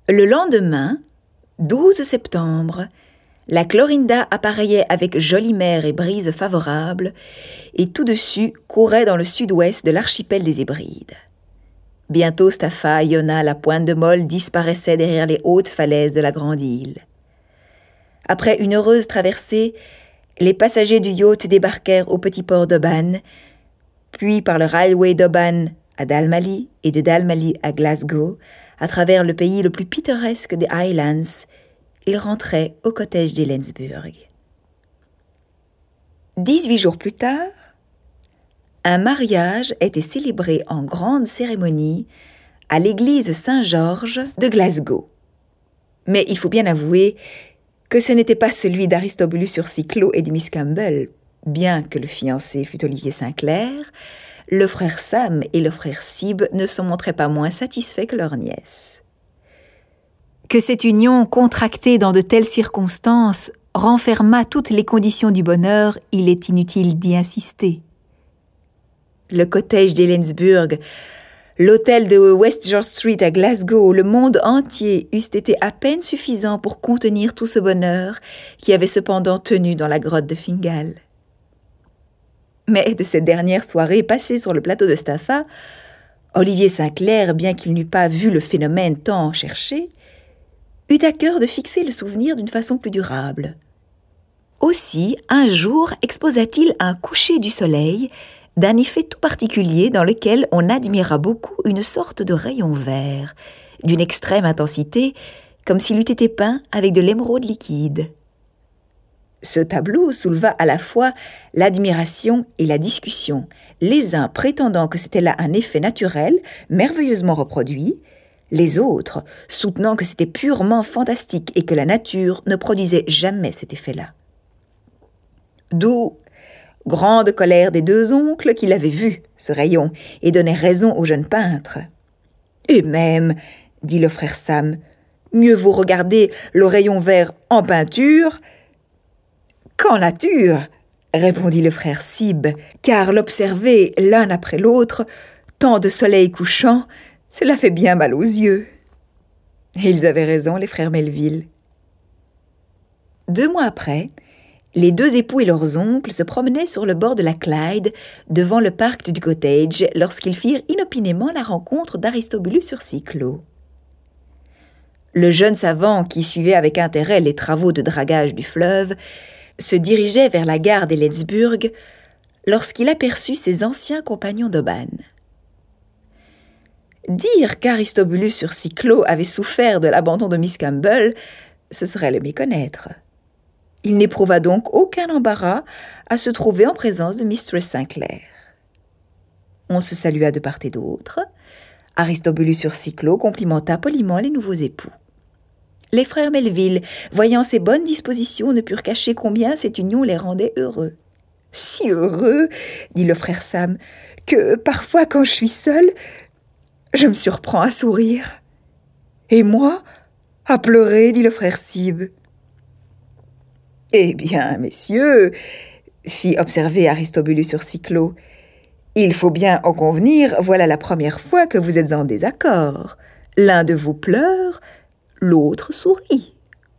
Le lendemain, 12 septembre, la Clorinda appareillait avec jolie mer et brise favorable, et tout dessus courait dans le sud-ouest de l'archipel des Hébrides. Bientôt Staffa, Iona, la pointe de Molle disparaissaient derrière les hautes falaises de la grande île. Après une heureuse traversée, les passagers du yacht débarquèrent au petit port d'Oban, puis par le railway d'Oban à Dalmally et de Dalmally à Glasgow, à travers le pays le plus pittoresque des Highlands, ils rentraient au cottage d'Helensburgh. 18 jours plus tard, un mariage était célébré en grande cérémonie à l'église Saint-Georges de Glasgow. Mais il faut bien avouer que ce n'était pas celui d'Aristobulus sur Cyclo et de Miss Campbell. Bien que le fiancé fût Olivier Sinclair, le frère Sam et le frère Sib ne s'en montraient pas moins satisfaits que leur nièce. Que cette union contractée dans de telles circonstances renfermât toutes les conditions du bonheur, il est inutile d'y insister. Le cottage d'Helensburgh, l'hôtel de West George Street à Glasgow, le monde entier eussent été à peine suffisants pour contenir tout ce bonheur qui avait cependant tenu dans la grotte de Fingal. Mais de cette dernière soirée passée sur le plateau de Staffa, Olivier Sinclair, bien qu'il n'eût pas vu le phénomène tant cherché, eut à cœur de fixer le souvenir d'une façon plus durable. Aussi, un jour exposa-t-il un coucher du soleil d'un effet tout particulier dans lequel on admira beaucoup une sorte de rayon vert, d'une extrême intensité, comme s'il eût été peint avec de l'émeraude liquide. Ce tableau souleva à la fois l'admiration et la discussion, les uns prétendant que c'était là un effet naturel, merveilleusement reproduit, les autres soutenant que c'était purement fantastique et que la nature ne produisait jamais cet effet-là. D'où grande colère des deux oncles qui l'avaient vu, ce rayon, et donnaient raison au jeune peintre. « Et même, dit le frère Sam, mieux vaut regarder le rayon vert en peinture qu'en nature, répondit le frère Sib, car l'observer l'un après l'autre, tant de soleil couchant, cela fait bien mal aux yeux. » Et ils avaient raison, les frères Melville. 2 mois après, les deux époux et leurs oncles se promenaient sur le bord de la Clyde, devant le parc du cottage, lorsqu'ils firent inopinément la rencontre d'Aristobulus sur Cyclo. Le jeune savant, qui suivait avec intérêt les travaux de dragage du fleuve, se dirigeait vers la gare d'Helensburgh lorsqu'il aperçut ses anciens compagnons d'Oban. Dire qu'Aristobulus sur Cyclo avait souffert de l'abandon de Miss Campbell, ce serait le méconnaître. Il n'éprouva donc aucun embarras à se trouver en présence de Mistress Sinclair. On se salua de part et d'autre. Aristobulus sur Cyclo complimenta poliment les nouveaux époux. Les frères Melville, voyant ces bonnes dispositions, ne purent cacher combien cette union les rendait heureux. « Si heureux, dit le frère Sam, que parfois quand je suis seul, je me surprends à sourire. »« Et moi, à pleurer, dit le frère Sib. »« Eh bien, messieurs, fit observer Aristobulus sur Cyclo, il faut bien en convenir, voilà la première fois que vous êtes en désaccord. L'un de vous pleure, l'autre sourit. »«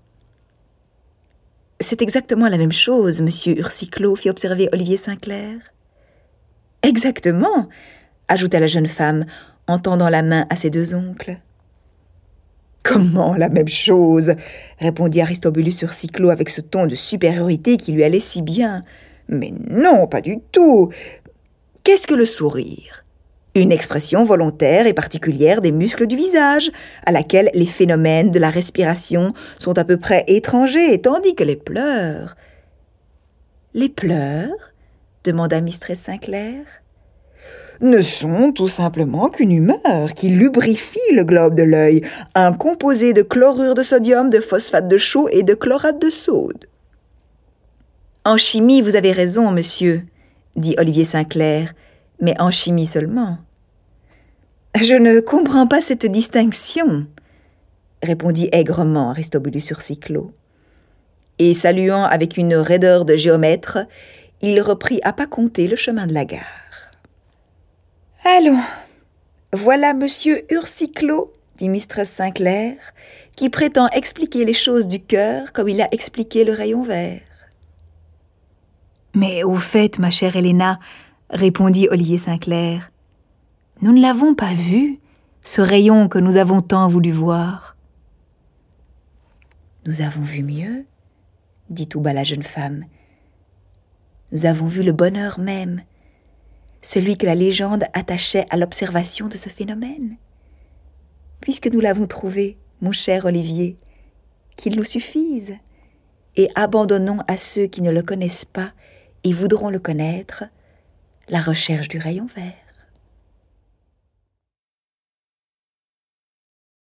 C'est exactement la même chose, monsieur Urcyclo, fit observer Olivier Sinclair. »« Exactement, ajouta la jeune femme, en tendant la main à ses deux oncles. « Comment la même chose ?» répondit Aristobulus sur Cyclo avec ce ton de supériorité qui lui allait si bien. « Mais non, pas du tout. Qu'est-ce que le sourire ? Une expression volontaire et particulière des muscles du visage, à laquelle les phénomènes de la respiration sont à peu près étrangers, tandis que les pleurs... »« Les pleurs ?» demanda Mistress Sinclair. Ne sont tout simplement qu'une humeur qui lubrifie le globe de l'œil, un composé de chlorure de sodium, de phosphate de chaux et de chlorate de soude. « En chimie, vous avez raison, monsieur, » dit Olivier Sinclair, mais en chimie seulement. « Je ne comprends pas cette distinction, » répondit aigrement Aristobulus sur Cyclo. Et saluant avec une raideur de géomètre, il reprit à pas compter le chemin de la gare. « Allons, voilà monsieur Urcyclo, dit Mistress Sinclair, qui prétend expliquer les choses du cœur comme il a expliqué le rayon vert. Mais au fait, ma chère Helena, répondit Olivier Sinclair, nous ne l'avons pas vu, ce rayon que nous avons tant voulu voir. Nous avons vu mieux, dit tout bas la jeune femme. Nous avons vu le bonheur même, celui que la légende attachait à l'observation de ce phénomène. Puisque nous l'avons trouvé, mon cher Olivier, qu'il nous suffise, et abandonnons à ceux qui ne le connaissent pas et voudront le connaître la recherche du rayon vert.